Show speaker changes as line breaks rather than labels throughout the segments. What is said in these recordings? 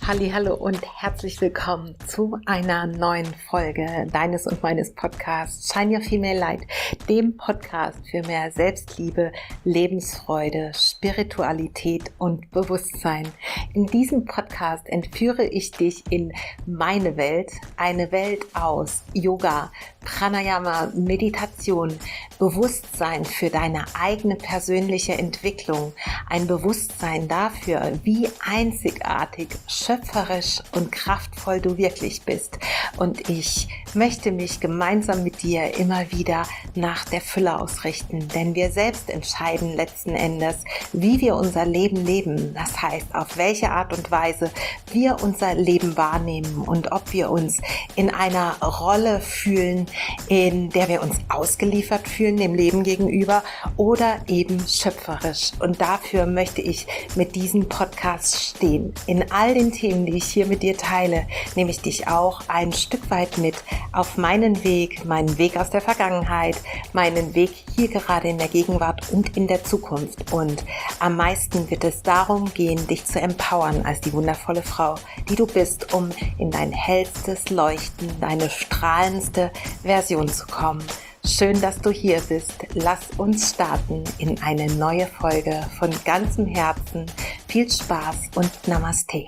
Hallihallo und herzlich willkommen zu einer neuen Folge deines und meines Podcasts Shine Your Female Light, dem Podcast für mehr Selbstliebe, Lebensfreude, Spiritualität und Bewusstsein. In diesem Podcast entführe ich dich in meine Welt, eine Welt aus Yoga, Pranayama, Meditation, Bewusstsein für deine eigene persönliche Entwicklung, ein Bewusstsein dafür, wie einzigartig, schöpferisch und kraftvoll du wirklich bist. Und ich möchte mich gemeinsam mit dir immer wieder nach der Fülle ausrichten, denn wir selbst entscheiden letzten Endes, wie wir unser Leben leben. Das heißt, auf welche Art und Weise wir unser Leben wahrnehmen und ob wir uns in einer Rolle fühlen, in der wir uns ausgeliefert fühlen, dem Leben gegenüber, oder eben schöpferisch. Und dafür möchte ich mit diesem Podcast stehen. In all den Themen, die ich hier mit dir teile, nehme ich dich auch ein Stück weit mit auf meinen Weg aus der Vergangenheit, meinen Weg hier gerade in der Gegenwart und in der Zukunft. Und am meisten wird es darum gehen, dich zu empowern als die wundervolle Frau, die du bist, um in dein hellstes Leuchten, deine strahlendste Version zu kommen. Schön, dass du hier bist. Lass uns starten in eine neue Folge von ganzem Herzen. Viel Spaß und Namaste.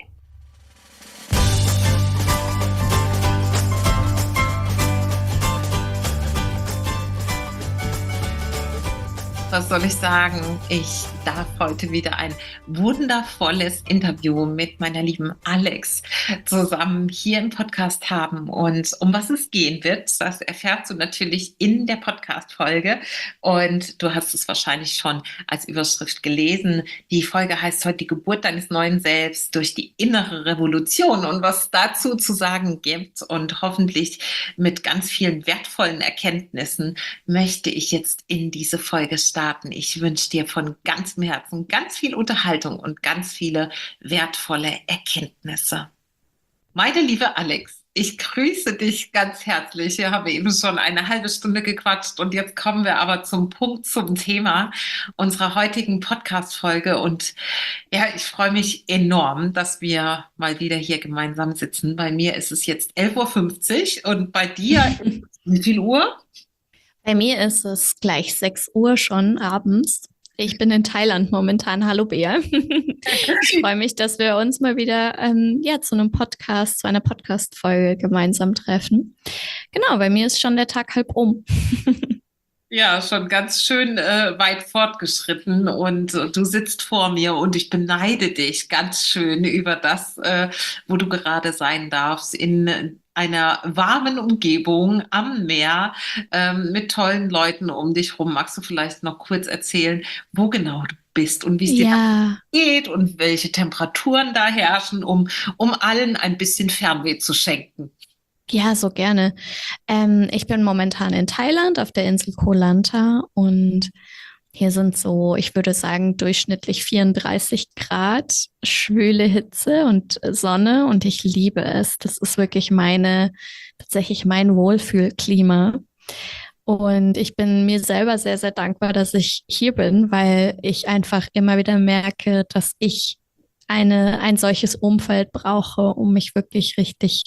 Was soll ich sagen? Ich darf heute wieder ein wundervolles Interview mit meiner lieben Alex zusammen hier im Podcast haben. Und um was es gehen wird, das erfährst du natürlich in der Podcast-Folge. Und du hast es wahrscheinlich schon als Überschrift gelesen. Die Folge heißt heute die Geburt deines neuen Selbst durch die innere Revolution. Und was dazu zu sagen gibt und hoffentlich mit ganz vielen wertvollen Erkenntnissen möchte ich jetzt in diese Folge starten. Ich wünsche dir von ganzem Herzen ganz viel Unterhaltung und ganz viele wertvolle Erkenntnisse. Meine liebe Alex, ich grüße dich ganz herzlich. Wir haben eben schon eine halbe Stunde gequatscht und jetzt kommen wir aber zum Punkt, zum Thema unserer heutigen Podcast-Folge. Und ja, ich freue mich enorm, dass wir mal wieder hier gemeinsam sitzen. Bei mir ist es jetzt 11:50 Uhr und bei dir wie viel Uhr?
Bei mir ist es gleich 6 Uhr schon abends. Ich bin in Thailand momentan. Hallo Bea. Ich freue mich, dass wir uns mal wieder zu einem Podcast, zu einer Podcast-Folge gemeinsam treffen. Genau, bei mir ist schon der Tag halb rum.
Ja, schon ganz schön weit fortgeschritten und du sitzt vor mir und ich beneide dich ganz schön über das, wo du gerade sein darfst, in einer warmen Umgebung am Meer mit tollen Leuten um dich rum. Magst du vielleicht noch kurz erzählen, wo genau du bist und wie es dir
Ja,
geht und welche Temperaturen da herrschen, um allen ein bisschen Fernweh zu schenken?
ja, so gerne. Ich bin momentan in Thailand auf der Insel Koh Lanta und hier sind so, ich würde sagen, durchschnittlich 34 Grad, schwüle Hitze und Sonne und ich liebe es. Das ist wirklich tatsächlich mein Wohlfühlklima. Und ich bin mir selber sehr, sehr dankbar, dass ich hier bin, weil ich einfach immer wieder merke, dass ich ein solches Umfeld brauche, um mich wirklich richtig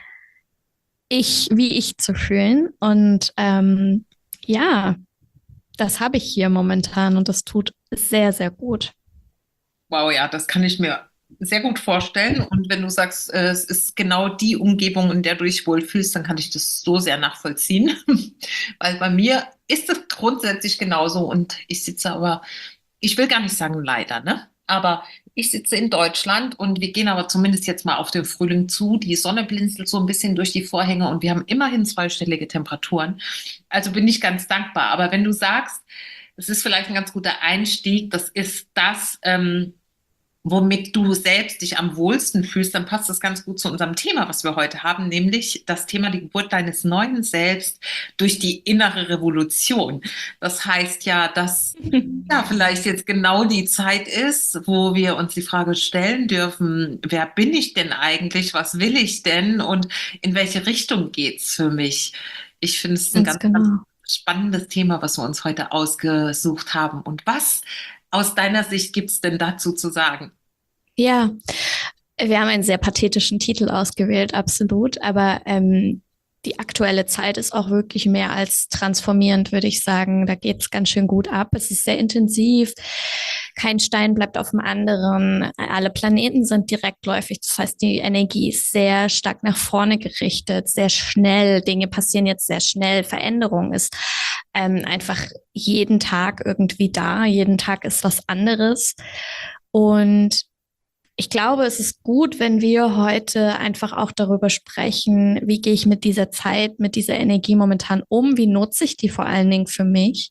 wie ich zu fühlen. Und ja, das habe ich hier momentan und das tut sehr, sehr gut.
Wow, ja, das kann ich mir sehr gut vorstellen. Und wenn du sagst, es ist genau die Umgebung, in der du dich wohlfühlst, dann kann ich das so sehr nachvollziehen. Weil bei mir ist es grundsätzlich genauso. Und ich sitze aber, ich will gar nicht sagen leider, ne? Aber ich sitze in Deutschland und wir gehen aber zumindest jetzt mal auf den Frühling zu. Die Sonne blinzelt so ein bisschen durch die Vorhänge und wir haben immerhin zweistellige Temperaturen. Also bin ich ganz dankbar. Aber wenn du sagst, es ist vielleicht ein ganz guter Einstieg, das ist das, womit du selbst dich am wohlsten fühlst, dann passt das ganz gut zu unserem Thema, was wir heute haben, nämlich das Thema die Geburt deines neuen Selbst durch die innere Revolution. Das heißt ja, dass ja vielleicht jetzt genau die Zeit ist, wo wir uns die Frage stellen dürfen, wer bin ich denn eigentlich, was will ich denn und in welche Richtung geht's für mich? Ich finde es ein
Ganz
ganz, ganz
genau.
spannendes Thema, was wir uns heute ausgesucht haben. Und was aus deiner Sicht gibt's denn dazu zu sagen?
Ja, Wir haben einen sehr pathetischen Titel ausgewählt, absolut. Aber die aktuelle Zeit ist auch wirklich mehr als transformierend, würde ich sagen. Da geht es ganz schön gut ab. Es ist sehr intensiv. Kein Stein bleibt auf dem anderen. Alle Planeten sind direktläufig. Das heißt, die Energie ist sehr stark nach vorne gerichtet, sehr schnell. Dinge passieren jetzt sehr schnell. Veränderung ist einfach jeden Tag irgendwie da. Jeden Tag ist was anderes. Und ich glaube, es ist gut, wenn wir heute einfach auch darüber sprechen, wie gehe ich mit dieser Zeit, mit dieser Energie momentan um, wie nutze ich die vor allen Dingen für mich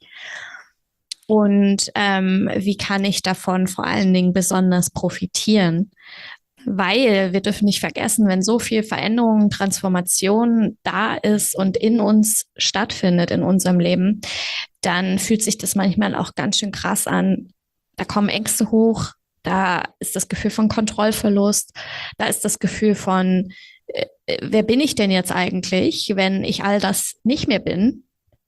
und wie kann ich davon vor allen Dingen besonders profitieren. Weil wir dürfen nicht vergessen, wenn so viel Veränderung, Transformation da ist und in uns stattfindet, in unserem Leben, dann fühlt sich das manchmal auch ganz schön krass an. Da kommen Ängste hoch, da ist das Gefühl von Kontrollverlust, da ist das Gefühl von, wer bin ich denn jetzt eigentlich, wenn ich all das nicht mehr bin,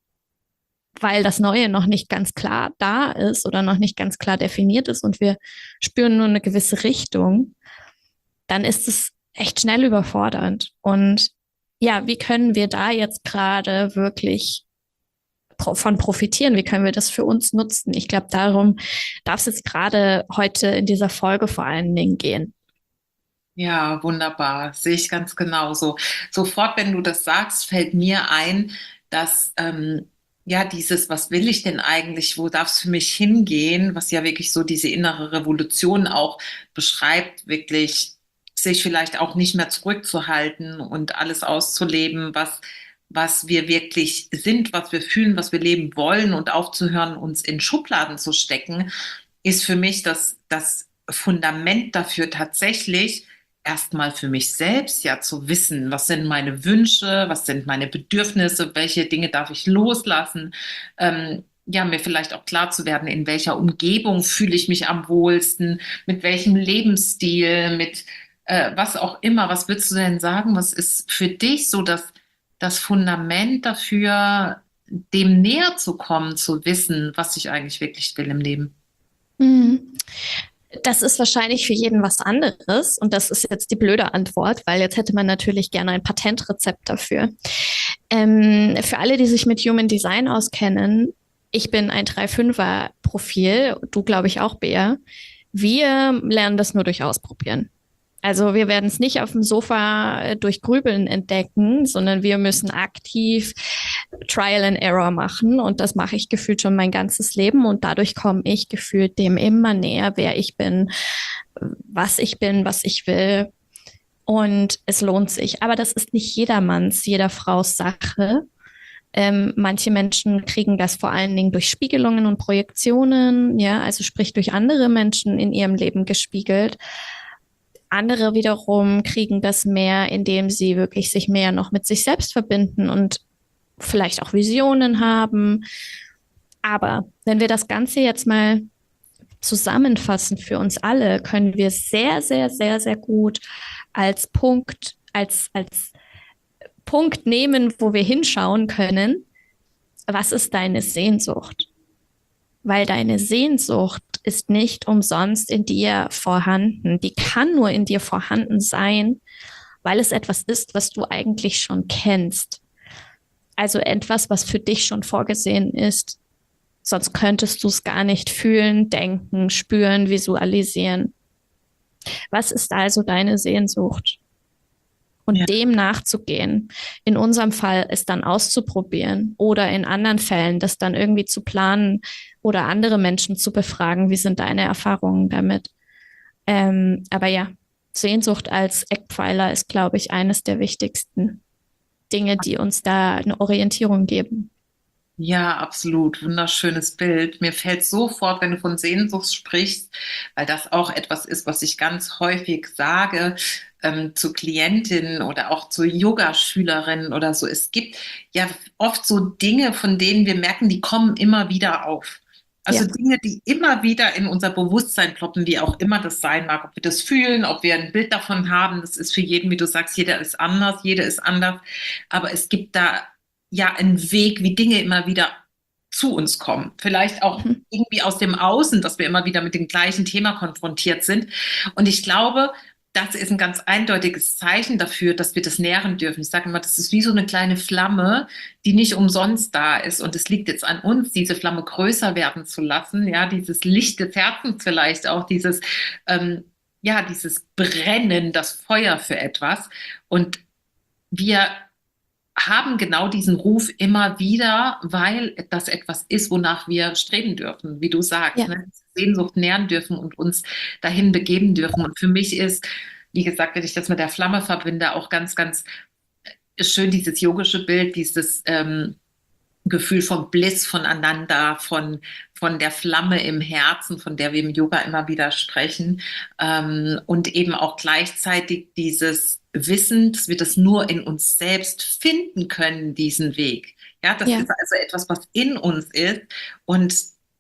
weil das Neue noch nicht ganz klar da ist oder noch nicht ganz klar definiert ist und wir spüren nur eine gewisse Richtung, dann ist es echt schnell überfordernd. Und ja, wie können wir da jetzt gerade wirklich von profitieren? Wie können wir das für uns nutzen? Ich glaube, darum darf es jetzt gerade heute in dieser Folge vor allen Dingen gehen.
Ja, wunderbar. Sehe ich ganz genauso. Sofort, wenn du das sagst, fällt mir ein, dass ja dieses, was will ich denn eigentlich, wo darf es für mich hingehen, was ja wirklich so diese innere Revolution auch beschreibt, wirklich sich vielleicht auch nicht mehr zurückzuhalten und alles auszuleben, was wir wirklich sind, was wir fühlen, was wir leben wollen und aufzuhören, uns in Schubladen zu stecken, ist für mich das Fundament dafür tatsächlich erstmal für mich selbst ja zu wissen, was sind meine Wünsche, was sind meine Bedürfnisse, welche Dinge darf ich loslassen, ja, mir vielleicht auch klar zu werden, in welcher Umgebung fühle ich mich am wohlsten, mit welchem Lebensstil, mit was auch immer. Was würdest du denn sagen? Was ist für dich so das Fundament dafür, dem näher zu kommen, zu wissen, was ich eigentlich wirklich will im Leben?
Mhm. Das ist wahrscheinlich für jeden was anderes. Und das ist jetzt die blöde Antwort, weil jetzt hätte man natürlich gerne ein Patentrezept dafür. Für alle, die sich mit Human Design auskennen, ich bin ein 3-5er Profil, du glaube ich auch, Bea. Wir lernen das nur durch Ausprobieren. Also wir werden es nicht auf dem Sofa durch Grübeln entdecken, sondern wir müssen aktiv Trial and Error machen. Und das mache ich gefühlt schon mein ganzes Leben. Und dadurch komme ich gefühlt dem immer näher, wer ich bin, was ich will. Und es lohnt sich. Aber das ist nicht jedermanns, jeder Fraus Sache. Manche Menschen kriegen das vor allen Dingen durch Spiegelungen und Projektionen, ja, also sprich durch andere Menschen in ihrem Leben gespiegelt. Andere wiederum kriegen das mehr, indem sie wirklich sich mehr noch mit sich selbst verbinden und vielleicht auch Visionen haben. Aber wenn wir das Ganze jetzt mal zusammenfassen für uns alle, können wir sehr, sehr, sehr, sehr gut als als Punkt nehmen, wo wir hinschauen können, was ist deine Sehnsucht? Weil deine Sehnsucht ist nicht umsonst in dir vorhanden. Die kann nur in dir vorhanden sein, weil es etwas ist, was du eigentlich schon kennst. Also etwas, was für dich schon vorgesehen ist. Sonst könntest du es gar nicht fühlen, denken, spüren, visualisieren. Was ist also deine Sehnsucht? Und
Ja.
dem nachzugehen. In unserem Fall es dann auszuprobieren oder in anderen Fällen das dann irgendwie zu planen oder andere Menschen zu befragen, wie sind deine Erfahrungen damit? Aber ja, Sehnsucht als Eckpfeiler ist, glaube ich, eines der wichtigsten Dinge, die uns da eine Orientierung geben.
Ja, absolut. Wunderschönes Bild. Mir fällt sofort, wenn du von Sehnsucht sprichst, weil das auch etwas ist, was ich ganz häufig sage, zu Klientinnen oder auch zu Yogaschülerinnen oder so. Es gibt ja oft so Dinge, von denen wir merken, die kommen immer wieder auf. Also
Ja.
Dinge, die immer wieder in unser Bewusstsein ploppen, wie auch immer das sein mag, ob wir das fühlen, ob wir ein Bild davon haben. Das ist für jeden, wie du sagst, jeder ist anders, jede ist anders. Aber es gibt da ja einen Weg, wie Dinge immer wieder zu uns kommen. Vielleicht auch
Mhm.
irgendwie aus dem Außen, dass wir immer wieder mit dem gleichen Thema konfrontiert sind. Und ich glaube, das ist ein ganz eindeutiges Zeichen dafür, dass wir das nähren dürfen. Ich sage immer, das ist wie so eine kleine Flamme, die nicht umsonst da ist. Und es liegt jetzt an uns, diese Flamme größer werden zu lassen. Ja, dieses Licht des Herzens vielleicht auch, dieses Brennen, das Feuer für etwas. Und wir haben genau diesen Ruf immer wieder, weil das etwas ist, wonach wir streben dürfen, wie du sagst,
Ja,
ne? Sehnsucht nähren dürfen und uns dahin begeben dürfen. Und für mich ist, wie gesagt, wenn ich das mit der Flamme verbinde, auch ganz, ganz schön dieses yogische Bild, dieses Gefühl von Bliss, voneinander, von der Flamme im Herzen, von der wir im Yoga immer wieder sprechen, und eben auch gleichzeitig dieses Wissen, dass wir das nur in uns selbst finden können, diesen Weg. Ja, das
ja,
ist also etwas, was in uns ist, und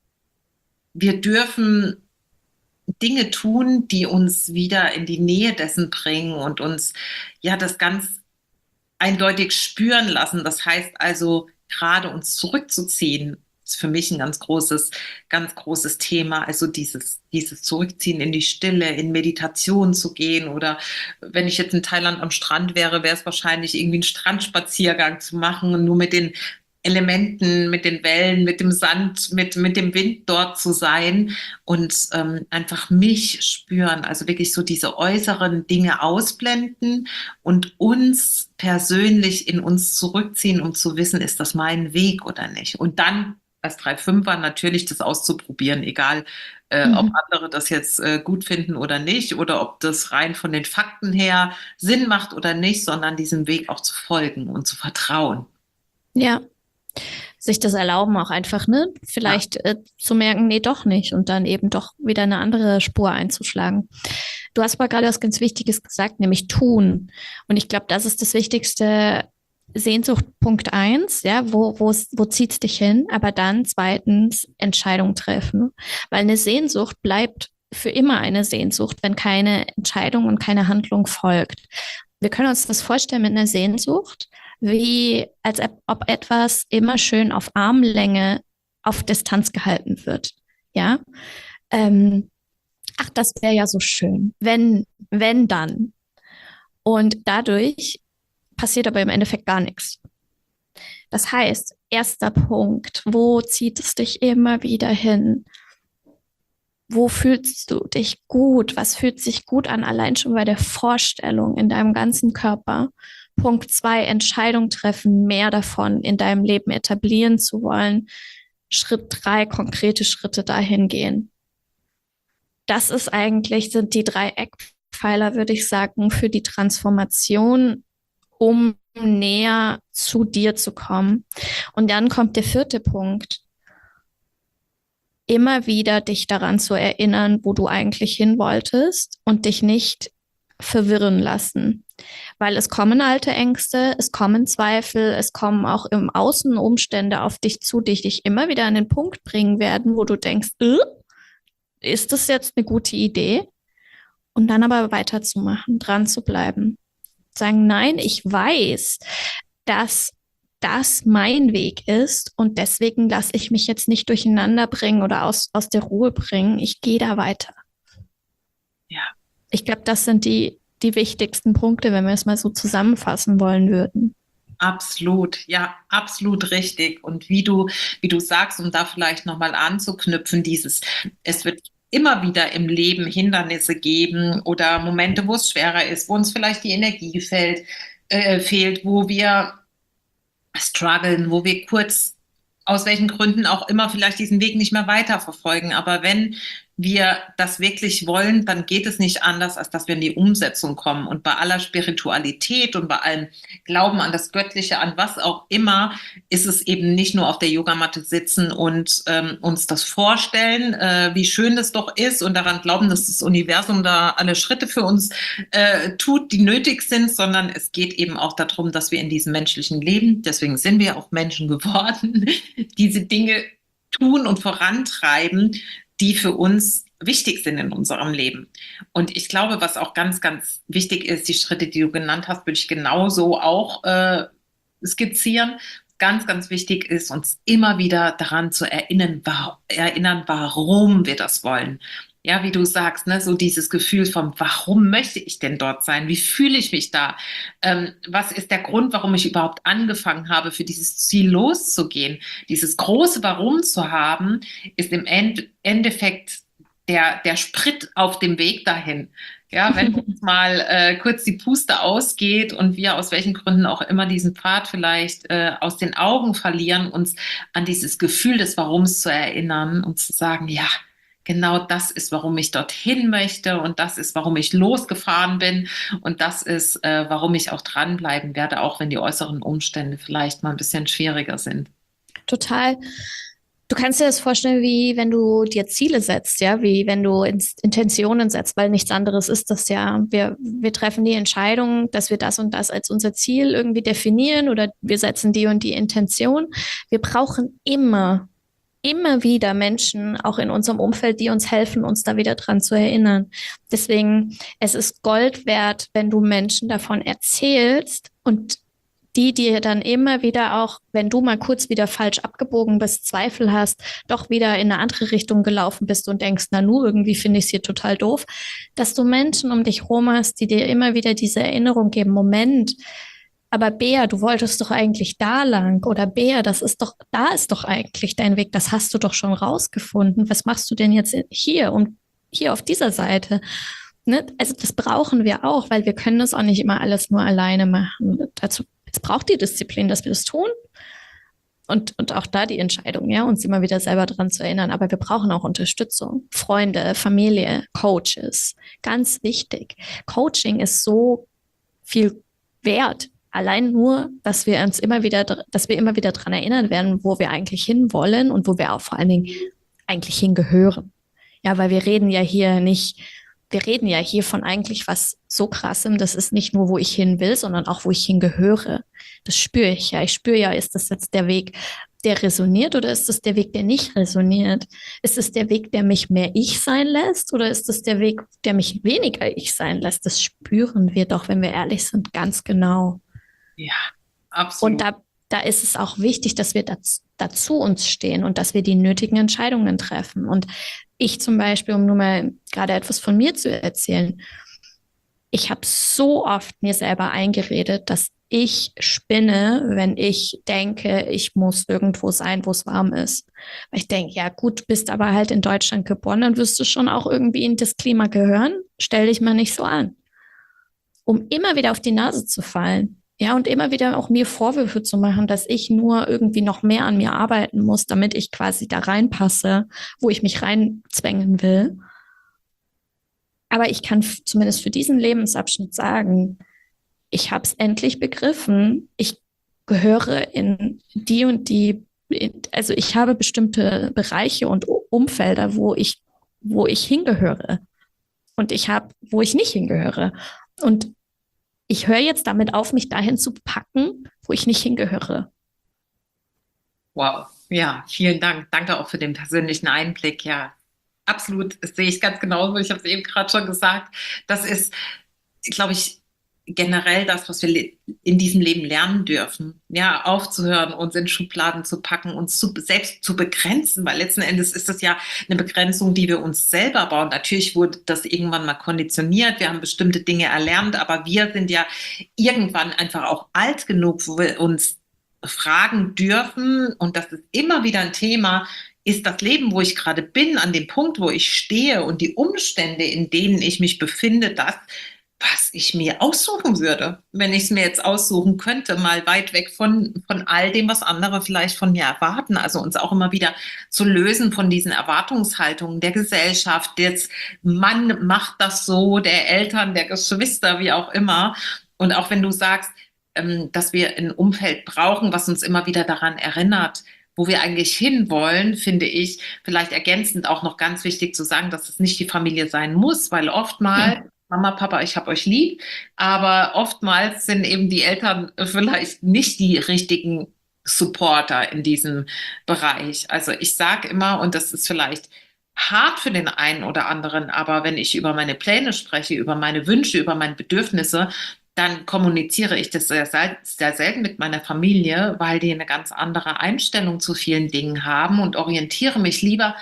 wir dürfen Dinge tun, die uns wieder in die Nähe dessen bringen und uns ja das ganz eindeutig spüren lassen. Das heißt also, gerade uns zurückzuziehen, ist für mich ein ganz großes Thema. Also dieses Zurückziehen in die Stille, in Meditation zu gehen, oder wenn ich jetzt in Thailand am Strand wäre, wäre es wahrscheinlich irgendwie ein Strandspaziergang zu machen und nur mit den Elementen, mit den Wellen, mit dem Sand, mit dem Wind dort zu sein und einfach mich spüren. Also wirklich so diese äußeren Dinge ausblenden und uns persönlich in uns zurückziehen, um zu wissen, ist das mein Weg oder nicht. Und dann als 3-5er natürlich das auszuprobieren, egal ob
mhm.
andere das jetzt gut finden oder nicht, oder ob das rein von den Fakten her Sinn macht oder nicht, sondern diesem Weg auch zu folgen und zu vertrauen.
Ja, sich das erlauben auch einfach, ne?
Ja.
Vielleicht zu merken, nee, doch nicht und dann eben doch wieder eine andere Spur einzuschlagen. Du hast aber gerade was ganz Wichtiges gesagt, nämlich tun. Und ich glaube, das ist das Wichtigste. Sehnsucht Punkt eins, ja, wo zieht's dich hin? Aber dann zweitens Entscheidung treffen. Weil eine Sehnsucht bleibt für immer eine Sehnsucht, wenn keine Entscheidung und keine Handlung folgt. Wir können uns das vorstellen mit einer Sehnsucht, wie als ob etwas immer schön auf Armlänge auf Distanz gehalten wird. Ja. Ähm, ach, das wäre ja so schön. Wenn dann. Und dadurch passiert aber im Endeffekt gar nichts. Das heißt, erster Punkt, wo zieht es dich immer wieder hin? Wo fühlst du dich gut? Was fühlt sich gut an? Allein schon bei der Vorstellung in deinem ganzen Körper. Punkt zwei, Entscheidung treffen, mehr davon in deinem Leben etablieren zu wollen. Schritt drei, konkrete Schritte dahin gehen. Das ist eigentlich, sind die drei Eckpfeiler, würde ich sagen, für die Transformation, um näher zu dir zu kommen. Und dann kommt der vierte Punkt. Immer wieder dich daran zu erinnern, wo du eigentlich hin wolltest und dich nicht verwirren lassen. Weil es kommen alte Ängste, es kommen Zweifel, es kommen auch im Außen Umstände auf dich zu, die dich immer wieder an den Punkt bringen werden, wo du denkst, ist das jetzt eine gute Idee? Und dann aber weiterzumachen, dran zu bleiben. Sagen, nein, ich weiß, dass das mein Weg ist und deswegen lasse ich mich jetzt nicht durcheinander bringen oder aus der Ruhe bringen. Ich gehe da weiter.
Ja.
Ich glaube, das sind die wichtigsten Punkte, wenn wir es mal so zusammenfassen wollen würden.
Absolut, ja, absolut richtig. Und wie du sagst, um da vielleicht nochmal anzuknüpfen, es wird immer wieder im Leben Hindernisse geben oder Momente, wo es schwerer ist, wo uns vielleicht die Energie fehlt, wo wir strugglen, wo wir kurz, aus welchen Gründen auch immer, vielleicht diesen Weg nicht mehr weiterverfolgen. Aber wenn wir das wirklich wollen, dann geht es nicht anders, als dass wir in die Umsetzung kommen. Und bei aller Spiritualität und bei allem Glauben an das Göttliche, an was auch immer, ist es eben nicht nur auf der Yogamatte sitzen und uns das vorstellen, wie schön das doch ist und daran glauben, dass das Universum da alle Schritte für uns tut, die nötig sind, sondern es geht eben auch darum, dass wir in diesem menschlichen Leben, deswegen sind wir auch Menschen geworden, diese Dinge tun und vorantreiben, die für uns wichtig sind in unserem Leben. Und ich glaube, was auch ganz, ganz wichtig ist, die Schritte, die du genannt hast, würde ich genauso auch skizzieren. Ganz, ganz wichtig ist, uns immer wieder daran zu erinnern, warum wir das wollen. Ja, wie du sagst, ne, so dieses Gefühl von, warum möchte ich denn dort sein? Wie fühle ich mich da? Was ist der Grund, warum ich überhaupt angefangen habe, für dieses Ziel loszugehen? Dieses große Warum zu haben, ist im Endeffekt der Sprit auf dem Weg dahin. Ja, wenn uns mal kurz die Puste ausgeht und wir aus welchen Gründen auch immer diesen Pfad vielleicht aus den Augen verlieren, uns an dieses Gefühl des Warums zu erinnern und zu sagen, ja, genau das ist, warum ich dorthin möchte und das ist, warum ich losgefahren bin und das ist, warum ich auch dranbleiben werde, auch wenn die äußeren Umstände vielleicht mal ein bisschen schwieriger sind.
Total. Du kannst dir das vorstellen, wie wenn du dir Ziele setzt, ja, wie wenn du Intentionen setzt, weil nichts anderes ist das ja. Wir treffen die Entscheidung, dass wir das und das als unser Ziel irgendwie definieren oder wir setzen die und die Intention. Wir brauchen immer wieder Menschen, auch in unserem Umfeld, die uns helfen, uns da wieder dran zu erinnern. Deswegen, es ist Gold wert, wenn du Menschen davon erzählst und die dir dann immer wieder auch, wenn du mal kurz wieder falsch abgebogen bist, Zweifel hast, doch wieder in eine andere Richtung gelaufen bist und denkst, na nu, irgendwie finde ich es hier total doof, dass du Menschen um dich rum hast, die dir immer wieder diese Erinnerung geben, Moment, aber Bea, du wolltest doch eigentlich da lang oder Bea, da ist doch eigentlich dein Weg, das hast du doch schon rausgefunden. Was machst du denn jetzt hier und hier auf dieser Seite? Ne? Also das brauchen wir auch, weil wir können das auch nicht immer alles nur alleine machen. Dazu, es braucht die Disziplin, dass wir das tun und auch da die Entscheidung, ja, uns immer wieder selber dran zu erinnern. Aber wir brauchen auch Unterstützung, Freunde, Familie, Coaches. Ganz wichtig. Coaching ist so viel wert. Allein nur, dass wir immer wieder dran erinnern werden, wo wir eigentlich hinwollen und wo wir auch vor allen Dingen eigentlich hingehören. Ja, weil wir reden ja hier von eigentlich was so krassem, das ist nicht nur, wo ich hin will, sondern auch, wo ich hingehöre. Das spüre ich ja. Ich spüre ja, ist das jetzt der Weg, der resoniert oder ist es der Weg, der nicht resoniert? Ist es der Weg, der mich mehr ich sein lässt oder ist es der Weg, der mich weniger ich sein lässt? Das spüren wir doch, wenn wir ehrlich sind, ganz genau.
Ja,
Und
absolut.
da ist es auch wichtig, dass wir dazu uns stehen und dass wir die nötigen Entscheidungen treffen. Und ich zum Beispiel, um nur mal gerade etwas von mir zu erzählen, ich habe so oft mir selber eingeredet, dass ich spinne, wenn ich denke, ich muss irgendwo sein, wo es warm ist. Weil ich denke, ja gut, du bist aber halt in Deutschland geboren, dann wirst du schon auch irgendwie in das Klima gehören. Stell dich mal nicht so an. Um immer wieder auf die Nase zu fallen. Ja, und immer wieder auch mir Vorwürfe zu machen, dass ich nur irgendwie noch mehr an mir arbeiten muss, damit ich quasi da reinpasse, wo ich mich reinzwängen will. Aber ich kann zumindest für diesen Lebensabschnitt sagen, ich habe es endlich begriffen. Ich gehöre in die und die, also ich habe bestimmte Bereiche und Umfelder, wo ich hingehöre. Und ich habe, wo ich nicht hingehöre. Und ich höre jetzt damit auf, mich dahin zu packen, wo ich nicht hingehöre.
Wow. Ja, vielen Dank. Danke auch für den persönlichen Einblick. Ja, absolut. Das sehe ich ganz genauso. Ich habe es eben gerade schon gesagt. Das ist, glaube ich, generell das, was wir in diesem Leben lernen dürfen. Ja, aufzuhören, uns in Schubladen zu packen, uns selbst zu begrenzen, weil letzten Endes ist das ja eine Begrenzung, die wir uns selber bauen. Natürlich wurde das irgendwann mal konditioniert. Wir haben bestimmte Dinge erlernt, aber wir sind ja irgendwann einfach auch alt genug, wo wir uns fragen dürfen. Und das ist immer wieder ein Thema. Ist das Leben, wo ich gerade bin, an dem Punkt, wo ich stehe und die Umstände, in denen ich mich befinde, das, was ich mir aussuchen würde, wenn ich es mir jetzt aussuchen könnte, mal weit weg von all dem, was andere vielleicht von mir erwarten. Also uns auch immer wieder zu lösen von diesen Erwartungshaltungen der Gesellschaft. Jetzt Mann macht das so, der Eltern, der Geschwister, wie auch immer. Und auch wenn du sagst, dass wir ein Umfeld brauchen, was uns immer wieder daran erinnert, wo wir eigentlich hinwollen, finde ich vielleicht ergänzend auch noch ganz wichtig zu sagen, dass es nicht die Familie sein muss, weil oftmals
Hm.
Mama, Papa, ich hab euch lieb, aber oftmals sind eben die Eltern vielleicht nicht die richtigen Supporter in diesem Bereich. Also ich sage immer, und das ist vielleicht hart für den einen oder anderen, aber wenn ich über meine Pläne spreche, über meine Wünsche, über meine Bedürfnisse, dann kommuniziere ich das sehr selten mit meiner Familie, weil die eine ganz andere Einstellung zu vielen Dingen haben und orientiere mich lieber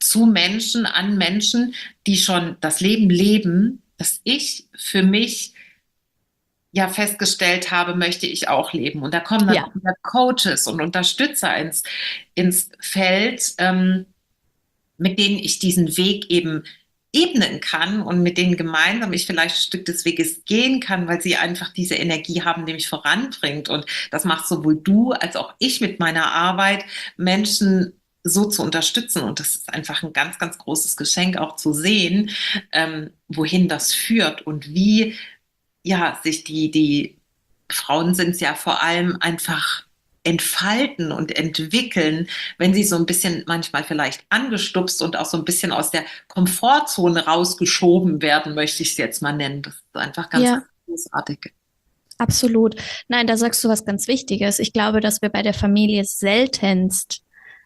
zu Menschen, an Menschen, die schon das Leben leben, das ich für mich ja festgestellt habe, möchte ich auch leben. Und da kommen dann
Ja,
auch wieder Coaches und Unterstützer ins Feld, mit denen ich diesen Weg eben ebnen kann und mit denen gemeinsam ich vielleicht ein Stück des Weges gehen kann, weil sie einfach diese Energie haben, die mich voranbringt. Und das macht sowohl du als auch ich mit meiner Arbeit, Menschen so zu unterstützen. Und das ist einfach ein ganz, ganz großes Geschenk, auch zu sehen, wohin das führt und wie ja sich die Frauen sind es ja vor allem einfach entfalten und entwickeln, wenn sie so ein bisschen manchmal vielleicht angestupst und auch so ein bisschen aus der Komfortzone rausgeschoben werden, möchte ich es jetzt mal nennen. Das ist einfach ganz
ja,
großartig.
absolut. Nein, da sagst du was ganz Wichtiges. Ich glaube, dass wir bei der Familie seltenst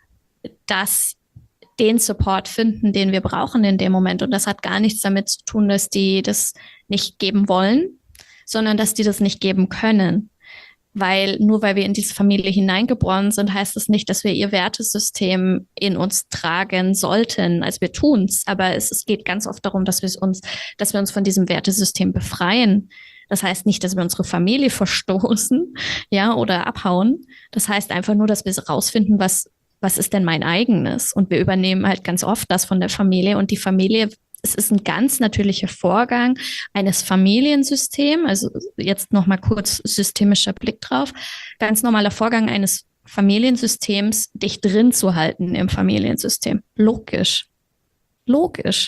den Support finden, den wir brauchen in dem Moment. Und das hat gar nichts damit zu tun, dass die das nicht geben wollen, sondern dass die das nicht geben können. Weil nur weil wir in diese Familie hineingeboren sind, heißt das nicht, dass wir ihr Wertesystem in uns tragen sollten. Also wir tun's, aber es geht ganz oft darum, dass wir uns von diesem Wertesystem befreien. Das heißt nicht, dass wir unsere Familie verstoßen, ja, oder abhauen. Das heißt einfach nur, dass wir rausfinden, was ist denn mein eigenes? Und wir übernehmen halt ganz oft das von der Familie und die Familie, es ist ein ganz natürlicher Vorgang eines Familiensystems, also jetzt nochmal kurz systemischer Blick drauf, ganz normaler Vorgang eines Familiensystems, dich drin zu halten im Familiensystem. Logisch. Logisch.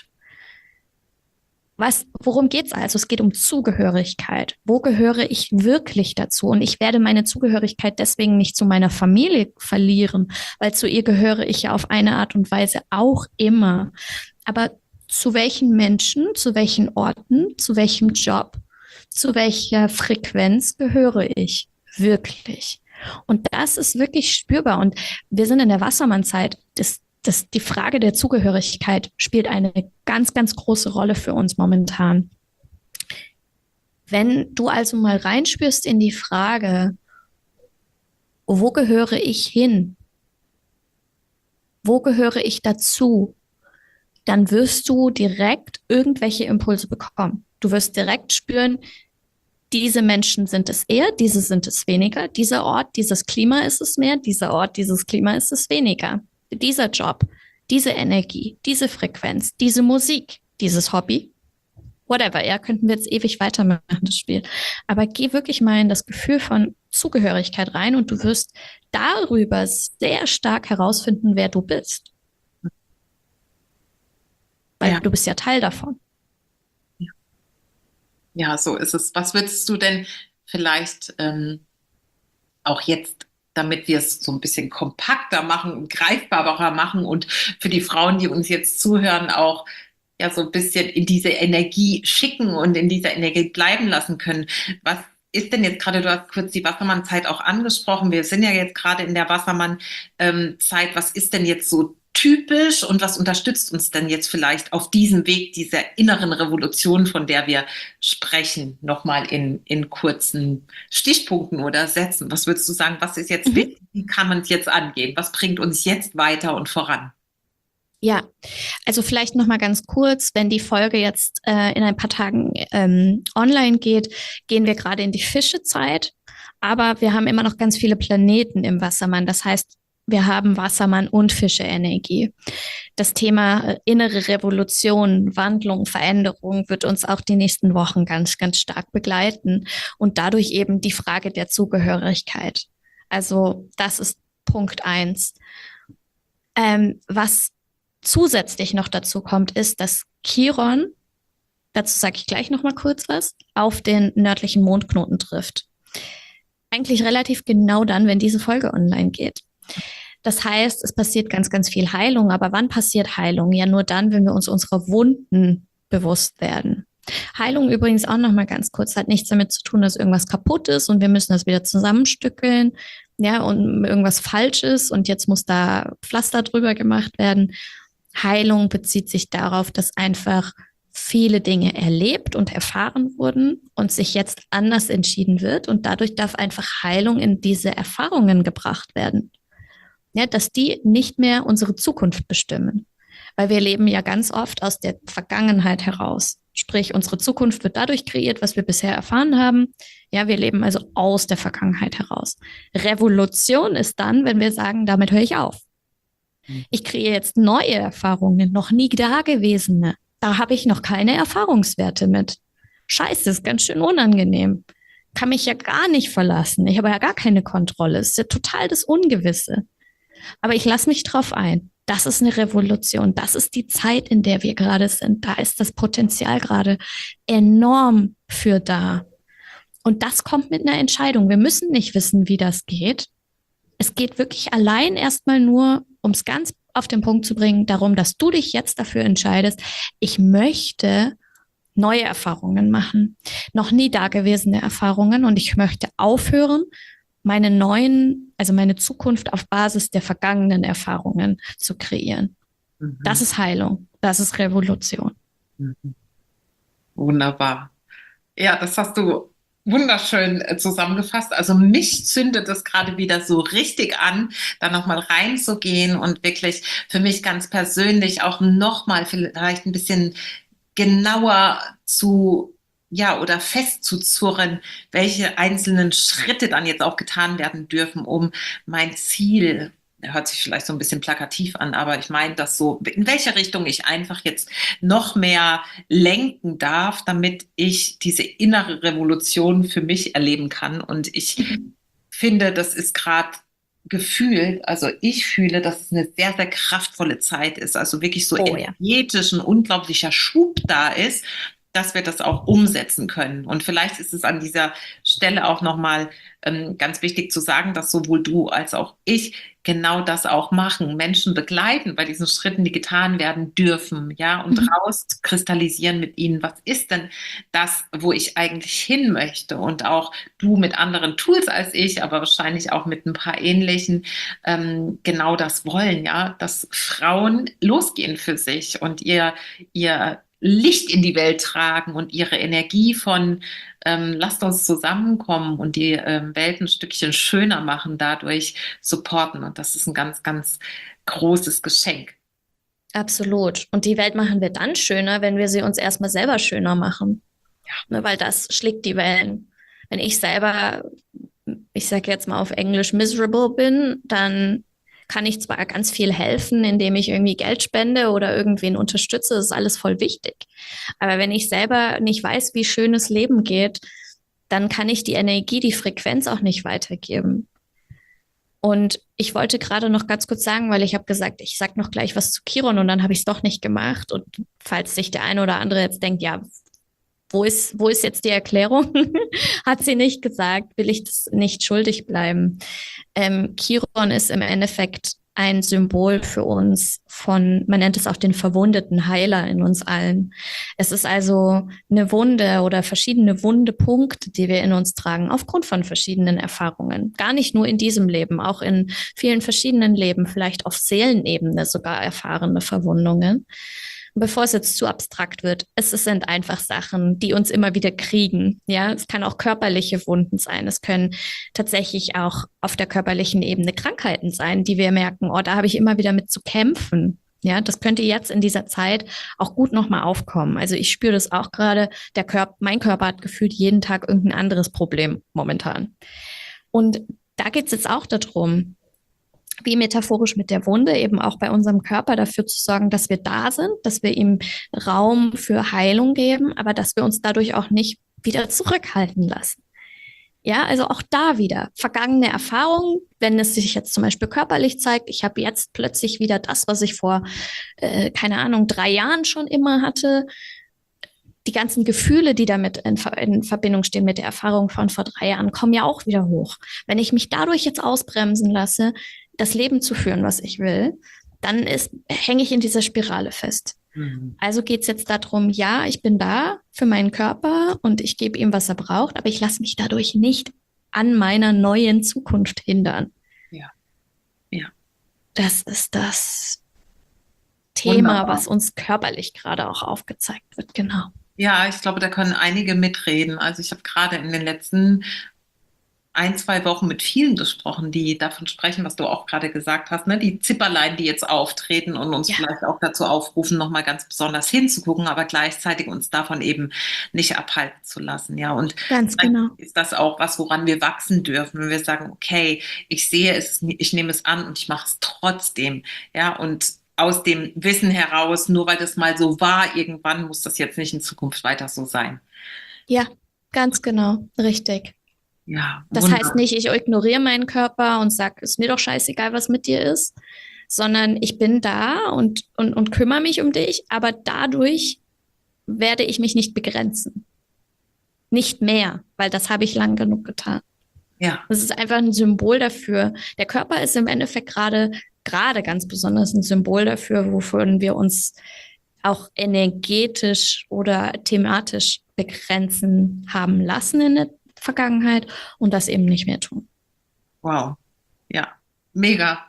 Worum geht's also? Es geht um Zugehörigkeit. Wo gehöre ich wirklich dazu? Und ich werde meine Zugehörigkeit deswegen nicht zu meiner Familie verlieren, weil zu ihr gehöre ich ja auf eine Art und Weise auch immer. Aber zu welchen Menschen, zu welchen Orten, zu welchem Job, zu welcher Frequenz gehöre ich wirklich? Und das ist wirklich spürbar. Und wir sind in der Wassermannzeit. Die Frage der Zugehörigkeit spielt eine ganz, ganz große Rolle für uns momentan. Wenn du also mal reinspürst in die Frage, wo gehöre ich hin? Wo gehöre ich dazu? Dann wirst du direkt irgendwelche Impulse bekommen. Du wirst direkt spüren, diese Menschen sind es eher, diese sind es weniger, dieser Ort, dieses Klima ist es mehr, dieser Ort, dieses Klima ist es weniger. Dieser Job, diese Energie, diese Frequenz, diese Musik, dieses Hobby, whatever, ja, könnten wir jetzt ewig weitermachen, das Spiel. Aber geh wirklich mal in das Gefühl von Zugehörigkeit rein und du wirst darüber sehr stark herausfinden, wer du bist. Weil
Ja,
du bist ja Teil davon.
ja, so ist es. Was würdest du denn vielleicht auch jetzt, damit wir es so ein bisschen kompakter machen und greifbarer machen und für die Frauen, die uns jetzt zuhören, auch ja so ein bisschen in diese Energie schicken und in dieser Energie bleiben lassen können. Was ist denn jetzt gerade, du hast kurz die Wassermann-Zeit auch angesprochen. Wir sind ja jetzt gerade in der Wassermann-Zeit. Was ist denn jetzt so typisch und was unterstützt uns denn jetzt vielleicht auf diesem Weg dieser inneren Revolution, von der wir sprechen, nochmal in kurzen Stichpunkten oder Sätzen? Was würdest du sagen, was ist jetzt
Mhm.
wichtig? Wie kann man es jetzt angehen? Was bringt uns jetzt weiter und voran?
Ja, also vielleicht noch mal ganz kurz, wenn die Folge jetzt in ein paar Tagen online geht, gehen wir gerade in die Fischezeit, aber wir haben immer noch ganz viele Planeten im Wassermann. Das heißt, wir haben Wassermann und Fische-Energie. Das Thema innere Revolution, Wandlung, Veränderung wird uns auch die nächsten Wochen ganz, ganz stark begleiten und dadurch eben die Frage der Zugehörigkeit. Also das ist Punkt eins. Was zusätzlich noch dazu kommt, ist, dass Chiron, dazu sage ich gleich noch mal kurz was, auf den nördlichen Mondknoten trifft. Eigentlich relativ genau dann, wenn diese Folge online geht. Das heißt, es passiert ganz, ganz viel Heilung. Aber wann passiert Heilung? Ja, nur dann, wenn wir uns unserer Wunden bewusst werden. Heilung übrigens auch noch mal ganz kurz, hat nichts damit zu tun, dass irgendwas kaputt ist und wir müssen das wieder zusammenstückeln, ja, und irgendwas falsch ist und jetzt muss da Pflaster drüber gemacht werden. Heilung bezieht sich darauf, dass einfach viele Dinge erlebt und erfahren wurden und sich jetzt anders entschieden wird und dadurch darf einfach Heilung in diese Erfahrungen gebracht werden. Ja, dass die nicht mehr unsere Zukunft bestimmen. Weil wir leben ja ganz oft aus der Vergangenheit heraus. Sprich, unsere Zukunft wird dadurch kreiert, was wir bisher erfahren haben. Ja, wir leben also aus der Vergangenheit heraus. Revolution ist dann, wenn wir sagen, damit höre ich auf. Ich kreiere jetzt neue Erfahrungen, noch nie dagewesene. Da habe ich noch keine Erfahrungswerte mit. Scheiße, ist ganz schön unangenehm. Kann mich ja gar nicht verlassen. Ich habe ja gar keine Kontrolle. Es ist ja total das Ungewisse. Aber ich lasse mich drauf ein. Das ist eine Revolution. Das ist die Zeit, in der wir gerade sind. Da ist das Potenzial gerade enorm für da. Und das kommt mit einer Entscheidung. Wir müssen nicht wissen, wie das geht. Es geht wirklich allein erstmal nur, um es ganz auf den Punkt zu bringen, darum, dass du dich jetzt dafür entscheidest, ich möchte neue Erfahrungen machen, noch nie dagewesene Erfahrungen und ich möchte aufhören, meine Zukunft auf Basis der vergangenen Erfahrungen zu kreieren. Das ist Heilung, das ist Revolution.
Wunderbar. Ja, das hast du wunderschön zusammengefasst. Also mich zündet es gerade wieder so richtig an, da nochmal reinzugehen und wirklich für mich ganz persönlich auch nochmal vielleicht ein bisschen genauer oder festzuzurren, welche einzelnen Schritte dann jetzt auch getan werden dürfen, um mein Ziel, hört sich vielleicht so ein bisschen plakativ an, aber ich meine das so, in welche Richtung ich einfach jetzt noch mehr lenken darf, damit ich diese innere Revolution für mich erleben kann. Und ich finde, das ist gerade gefühlt, also ich fühle, dass es eine sehr, sehr kraftvolle Zeit ist, also wirklich so energetisch ein unglaublicher Schub da ist, dass wir das auch umsetzen können. Und vielleicht ist es an dieser Stelle auch nochmal ganz wichtig zu sagen, dass sowohl du als auch ich genau das auch machen, Menschen begleiten bei diesen Schritten, die getan werden dürfen, ja, und rauskristallisieren mit ihnen, was ist denn das, wo ich eigentlich hin möchte, und auch du mit anderen Tools als ich, aber wahrscheinlich auch mit ein paar ähnlichen, genau das wollen, ja, dass Frauen losgehen für sich und ihr Licht in die Welt tragen und ihre Energie von lasst uns zusammenkommen und die Welt ein Stückchen schöner machen, dadurch supporten. Und das ist ein ganz, ganz großes Geschenk.
Absolut. Und die Welt machen wir dann schöner, wenn wir sie uns erstmal selber schöner machen. Ja. Ne, weil das schlägt die Wellen. Wenn ich selber, ich sage jetzt mal auf Englisch, miserable bin, dann kann ich zwar ganz viel helfen, indem ich irgendwie Geld spende oder irgendwen unterstütze, das ist alles voll wichtig. Aber wenn ich selber nicht weiß, wie schönes Leben geht, dann kann ich die Energie, die Frequenz auch nicht weitergeben. Und ich wollte gerade noch ganz kurz sagen, weil ich habe gesagt, ich sage noch gleich was zu Chiron und dann habe ich es doch nicht gemacht. Und falls sich der eine oder andere jetzt denkt, ja, wo ist jetzt die Erklärung? Hat sie nicht gesagt, will ich das nicht schuldig bleiben. Chiron ist im Endeffekt ein Symbol für uns man nennt es auch den verwundeten Heiler in uns allen. Es ist also eine Wunde oder verschiedene Wundepunkte, die wir in uns tragen, aufgrund von verschiedenen Erfahrungen. Gar nicht nur in diesem Leben, auch in vielen verschiedenen Leben, vielleicht auf Seelenebene sogar erfahrene Verwundungen. Bevor es jetzt zu abstrakt wird, es sind einfach Sachen, die uns immer wieder kriegen. Ja, es kann auch körperliche Wunden sein. Es können tatsächlich auch auf der körperlichen Ebene Krankheiten sein, die wir merken, oh, da habe ich immer wieder mit zu kämpfen. Ja, das könnte jetzt in dieser Zeit auch gut nochmal aufkommen. Also ich spüre das auch gerade. Mein Körper hat gefühlt jeden Tag irgendein anderes Problem momentan. Und da geht es jetzt auch darum, wie metaphorisch mit der Wunde, eben auch bei unserem Körper dafür zu sorgen, dass wir da sind, dass wir ihm Raum für Heilung geben, aber dass wir uns dadurch auch nicht wieder zurückhalten lassen. Ja, also auch da wieder vergangene Erfahrungen, wenn es sich jetzt zum Beispiel körperlich zeigt, ich habe jetzt plötzlich wieder das, was ich vor, 3 Jahren schon immer hatte. Die ganzen Gefühle, die damit in Verbindung stehen mit der Erfahrung von vor 3 Jahren, kommen ja auch wieder hoch. Wenn ich mich dadurch jetzt ausbremsen lasse, das Leben zu führen, was ich will, dann hänge ich in dieser Spirale fest. Also geht es jetzt darum, ja, ich bin da für meinen Körper und ich gebe ihm, was er braucht, aber ich lasse mich dadurch nicht an meiner neuen Zukunft hindern.
Ja.
Das ist das Thema, wunderbar, was uns körperlich gerade auch aufgezeigt wird, genau.
Ja, ich glaube, da können einige mitreden. Also ich habe gerade in den letzten 2 Wochen mit vielen gesprochen, die davon sprechen, was du auch gerade gesagt hast, ne? Die Zipperlein, die jetzt auftreten und uns
Ja,
vielleicht auch dazu aufrufen, nochmal ganz besonders hinzugucken, aber gleichzeitig uns davon eben nicht abhalten zu lassen. Ja, und
ganz
vielleicht
genau.
ist das auch was, woran wir wachsen dürfen, wenn wir sagen, okay, ich sehe es, ich nehme es an und ich mache es trotzdem. Ja, und aus dem Wissen heraus, nur weil das mal so war, irgendwann muss das jetzt nicht in Zukunft weiter so sein.
Ja, ganz genau. Richtig.
Ja,
Das heißt
wunderbar.
nicht, ich ignoriere meinen Körper und sage, ist mir doch scheißegal, was mit dir ist, sondern ich bin da und kümmere mich um dich, aber dadurch werde ich mich nicht begrenzen. Nicht mehr, weil das habe ich lang genug getan.
Ja.
Das ist einfach ein Symbol dafür. Der Körper ist im Endeffekt gerade ganz besonders ein Symbol dafür, wovon wir uns auch energetisch oder thematisch begrenzen haben lassen in der Vergangenheit und das eben nicht mehr tun.
Wow. Ja, mega.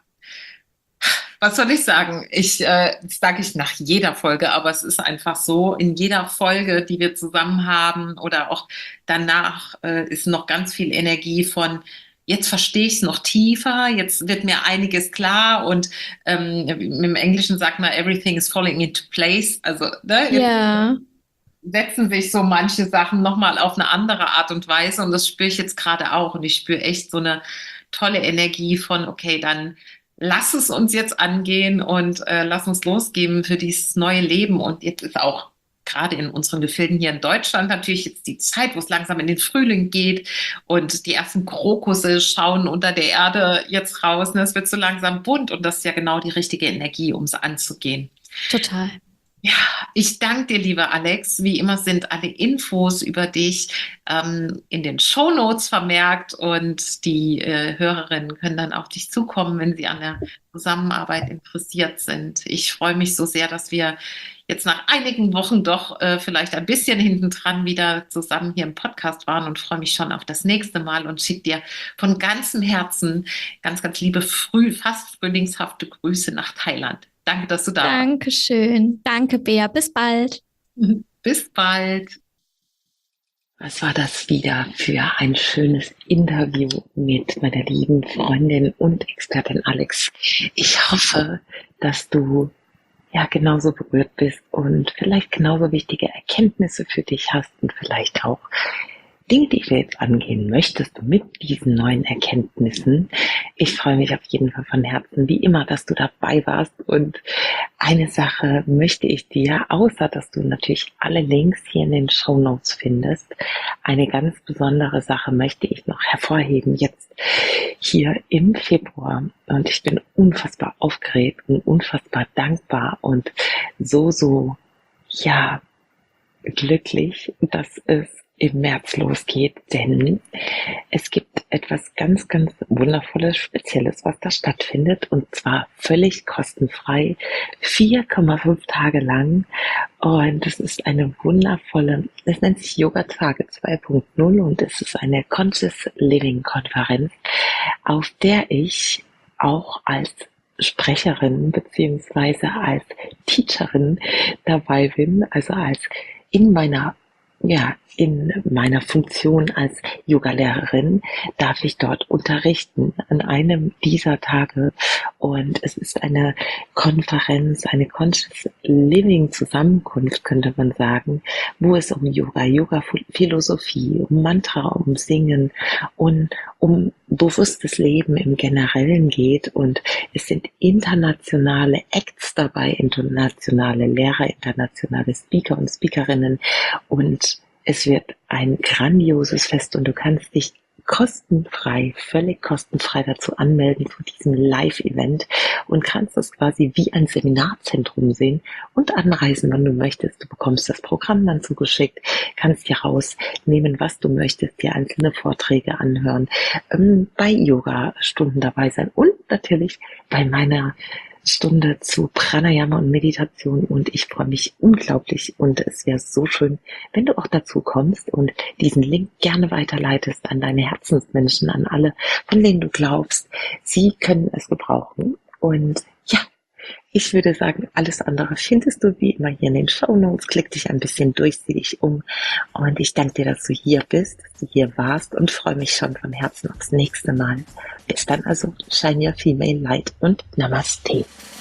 Was soll ich sagen? Das sage ich nach jeder Folge, aber es ist einfach so, in jeder Folge, die wir zusammen haben oder auch danach, ist noch ganz viel Energie von, jetzt verstehe ich es noch tiefer, jetzt wird mir einiges klar und im Englischen sagt man, everything is falling into place. Also, ne, jetzt
Ja,
setzen sich so manche Sachen nochmal auf eine andere Art und Weise und das spüre ich jetzt gerade auch und ich spüre echt so eine tolle Energie von, okay, dann lass es uns jetzt angehen und lass uns losgeben für dieses neue Leben und jetzt ist auch gerade in unseren Gefilden hier in Deutschland natürlich jetzt die Zeit, wo es langsam in den Frühling geht und die ersten Krokusse schauen unter der Erde jetzt raus. Ne? Es wird so langsam bunt und das ist ja genau die richtige Energie, um es anzugehen.
total.
Ja, ich danke dir, lieber Alex. Wie immer sind alle Infos über dich in den Shownotes vermerkt und die Hörerinnen können dann auf dich zukommen, wenn sie an der Zusammenarbeit interessiert sind. Ich freue mich so sehr, dass wir jetzt nach einigen Wochen doch vielleicht ein bisschen hintendran wieder zusammen hier im Podcast waren und freue mich schon auf das nächste Mal und schicke dir von ganzem Herzen ganz, ganz liebe, fast frühlingshafte Grüße nach Thailand. Danke, dass du da warst.
Dankeschön. Danke, Bea. Bis bald.
Bis bald. Was war das wieder für ein schönes Interview mit meiner lieben Freundin und Expertin Alex. Ich hoffe, dass du ja genauso berührt bist und vielleicht genauso wichtige Erkenntnisse für dich hast und vielleicht auch Dinge, die du jetzt angehen möchtest mit diesen neuen Erkenntnissen. Ich freue mich auf jeden Fall von Herzen, wie immer, dass du dabei warst. Und eine Sache möchte ich dir, außer dass du natürlich alle Links hier in den Shownotes findest, eine ganz besondere Sache möchte ich noch hervorheben, jetzt hier im Februar. Und ich bin unfassbar aufgeregt und unfassbar dankbar und ja, glücklich, dass es im März losgeht, denn es gibt etwas ganz, ganz Wundervolles, Spezielles, was da stattfindet und zwar völlig kostenfrei, 4,5 Tage lang und es ist eine wundervolle, es nennt sich Yoga Tage 2.0 und es ist eine Conscious Living Konferenz, auf der ich auch als Sprecherin beziehungsweise als Teacherin dabei bin, also als in meiner Funktion als Yogalehrerin darf ich dort unterrichten an einem dieser Tage und es ist eine Konferenz, eine Conscious Living Zusammenkunft, könnte man sagen, wo es um Yoga-Philosophie, um Mantra, um Singen und um bewusstes Leben im Generellen geht und es sind internationale Acts dabei, internationale Lehrer, internationale Speaker und Speakerinnen und es wird ein grandioses Fest und du kannst dich kostenfrei, völlig kostenfrei dazu anmelden zu diesem Live-Event und kannst es quasi wie ein Seminarzentrum sehen und anreisen, wann du möchtest. Du bekommst das Programm dann zugeschickt, kannst dir rausnehmen, was du möchtest, dir einzelne Vorträge anhören, bei Yoga-Stunden dabei sein und natürlich bei meiner Stunde zu Pranayama und Meditation und ich freue mich unglaublich und es wäre so schön, wenn du auch dazu kommst und diesen Link gerne weiterleitest an deine Herzensmenschen, an alle, von denen du glaubst, sie können es gebrauchen und ja, Ich würde sagen, alles andere findest du wie immer hier in den Shownotes. Klick dich ein bisschen durch, sieh dich um. Und ich danke dir, dass du hier bist, dass du hier warst und freue mich schon von Herzen aufs nächste Mal. Bis dann also, Shine Your Female Light und Namaste.